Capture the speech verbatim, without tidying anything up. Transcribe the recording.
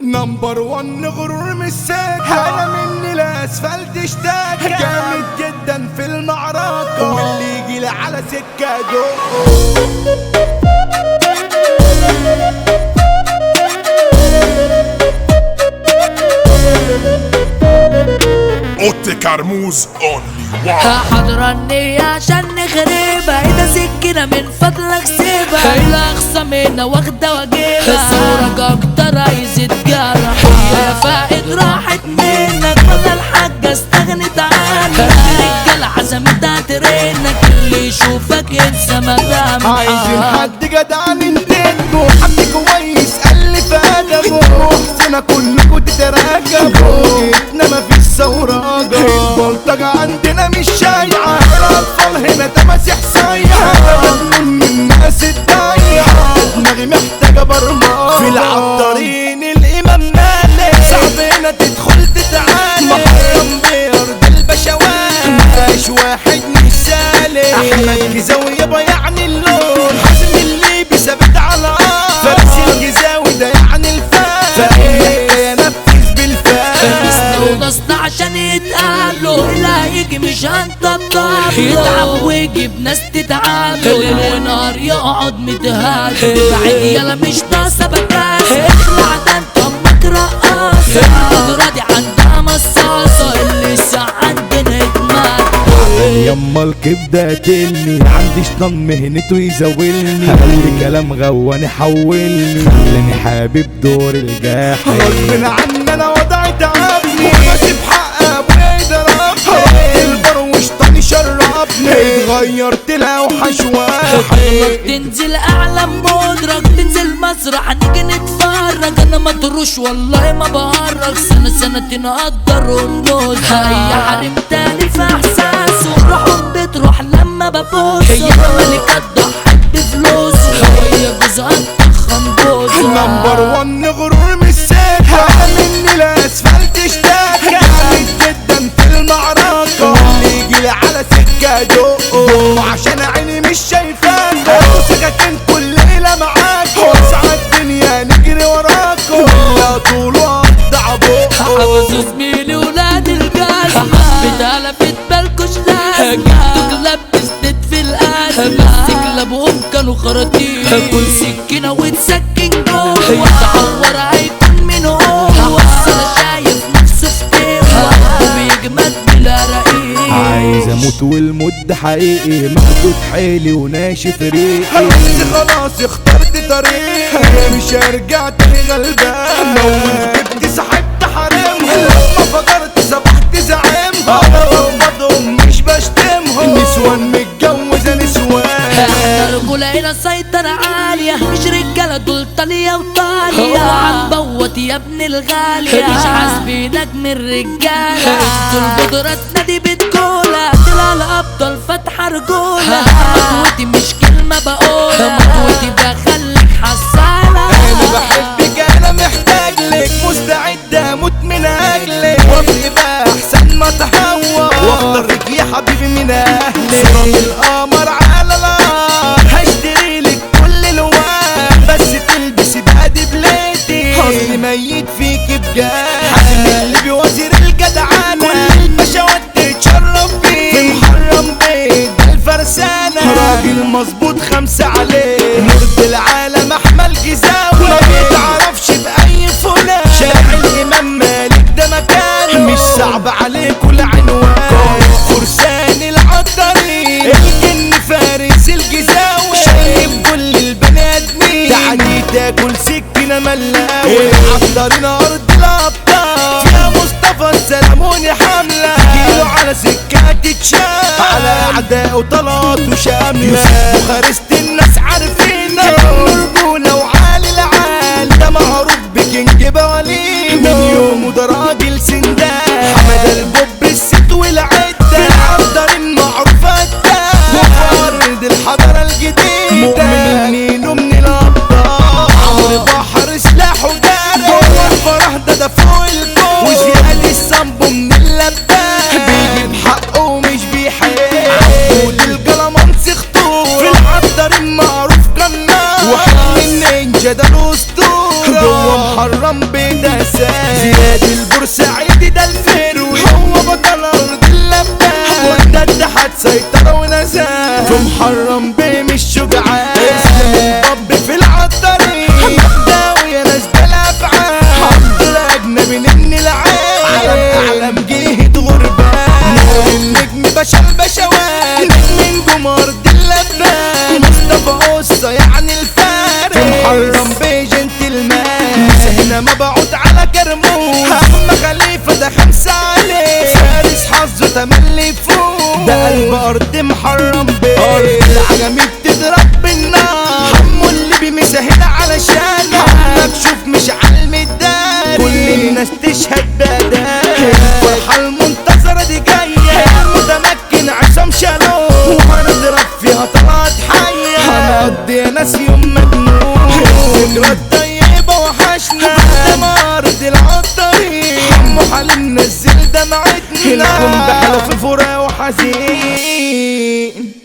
نمبر ون غرور مش ساكة، انا مني لاسفلت اشتاكة، جامد جدا في المعركة واللي يجيلي على سكة دقه. اوتي كرموز اونلي وان. حضرني عشان نخربها، ايدا سكينة من فضلك سيبها، الاقصى منها واخدة واجيبها، صورك اكتر عايز يتجرح، يا فائد راحت منك ولا الحاجة استغنت عنك، الرجالة عزمتها ترنك اللي يشوفك ينسى مدامك. عايزين حد جدع ننتجه، حد كويس ألف أدبه، محسنة كلكوا تتراكبوا، جيتنا مفيش ثوراجة، البلطجة عندنا مش شايعة، الأطفال هنا تماسيح صايعة، من الناس الضايعة، دماغي محتاجة برمجة، في العطارين الإمام مالك، صعب هنا تدخل تتعالج، محرم بأرض البشوات، مفيش واحد مش سالك، أحمد جزاوي يابا يعني اللون، حازم الليبي ثابت على الأرض، فارس الجزاوي ده يعني الفاس، فإيه نفذ بالفاس، وغصنا عشان يتقابلوا، اللي هيجي مش هنطبطب، يتعب ويجيب ناس تتعامل، ليل ونهار يقعد متهادي، بعد يلا مش ناقصة بكاسة، اخلع ده انت امك رقاصة، القدرة دي عندها مصاصة، اللي ساعة عندنا يتمات. يما الكبدة قتلني، عندي شيطان مهنته يزاولني، خلي كلام غواني حولني، خلاني حابب دور الجاحد، غصب عني انا وضعي تعبني، وماشي بحق ابويا يضربني، البروش طاني شربني، اتغيرت الاوحش واحد، تنزل اعلى مدرك، تنزل مسرح نيجي نتفرج، انا ما تروش والله ما بهرج، سنة سنتين اقدر ونوز، هي حريم تاني في احساس، وروحهم بتروح لما ببوس، هي ملكة ضحت بفلوس، هي جوزها تخن بوز. نمبر ون غرور مش ساكة، مني لاسفلت اشتاكة، جامد جدا في المعركة واللي يجيلي على سكة دقه، وعشان عيني مش شايفاك سكاكين كل ليلة معاك، وسع الدنيا نجري وراكوا، لا طول وقطع بقه، حبسوا زميلي ولاد الجزمة، بتقلبت بالكوش لازمة، جبتوا كلاب بستت في الأزمة، بس كلابهم كانوا خراطيم، كل سكينة وتسكن جوه، يتعور هيكون من هو، بس أنا شايف نفسه في تيوه، وبيجمد بلا رقيق، عايز اموت والمد حقيقي، مخدود حيلي وناشف ريقي، بس خلاص اخترت طريقي، مش هرجع تاني غلبان، موت جبتي سحبت حريمهم، لما فجرت سبحت زعيمها، انا بفضهم مش بشتمهم، نسوان متجوزة نسوان، احنا رجولة هنا سيطرة عالية، مش رجالة دول طالية وطالية، عم بوت يا ابن الغالية، مش حاسبينك من رجالة، دول قدراتنا دي بتقولها، طلع الأبطال فاتحة رجولة، مطوتي مش كلمة بقولها، مطوتي بخليك حسالة، انا بحبك انا محتاج لك، مستعد اموت من اجلك، وابقى احسن ما تهوى، واختارك يا حبيبي من اهلك، صورة القمر على الارض، هشتري لك كل الوان، بس تلبسي بقى دبلتي، اصلي ميت فيك بجد، حازم الليبي وزير الجدعانة، كل البشوات تتشرف بيه، في محرم بيت الفرسانة، راجل مظبوط خمسة عليه، مرد العالم احمد جزاوي، ما بيتعرفش بأي فلان، شارع الإمام مالك ده مكان، مش صعب عليك العنوان، فرسان العطارين، الجن فارس الجزاوي، شايف كل البني آدمين، تعدي تاكل سكينة ملاوي، العطارين أرض الأبطال، يا مصطفى السلاموني حملة، جيله على سكة تتشاف، على أعداء وطلعات وشاملة، بوخارست الناس عارفينه، رجولة وعالي العال، ده معروف بكينج بوالين، من يومه ده راجل سندان، حمد البوب الست والعدة، العطارين معروف قدام، وفرد الحضارة الجديدة، مؤمن مين ومن الأبطال، عمرو بحر سلاح ودارة، جوه الفرح ده ده فوق الكون، وزياد السامبو من اللبان، بيجيب حقه ومش بيحب، عبود الجلمانس خطور، في العطارين معروف جنان، وحق النينجا ده الأسطورة، جوه محرم بدسات. زياد البورسعيدي ده الفروي هو بطل ارض اللبان، والدد سيطرة ونزاهة في محرم بيه مش شجعان. اسلام الباب في العطارين مبدأ ويا ناس بالافعال، حضر اجنبي من العين علم اعلم جهة غربان. نور النجم باشا البشوات من جمهور دي اللبان، مصطفى قصة يعني الفارس في محرم بيه جنتلمان. هنا مبعوث على كرموز اما خليفة ده خمسة عليه، فارس حظه تملي فوق ده قلب ارض محرم بيه. ارض العجمي بتضرب بالنار، حمو اللي بمسهل علشان مكشوف مش علم الدار، كل الناس تشهد بدال. الفرحة المنتظرة دي جاية المتمكن عصام شالوم، وهنضرب فيها طلعت حية هنقضي يا ناس يوم مجنون. الذكرى الطيبة وحشنا قدام ارض العطارين، حمو حليم نزل دمعتنا الكون بحلو في فراق وحزين.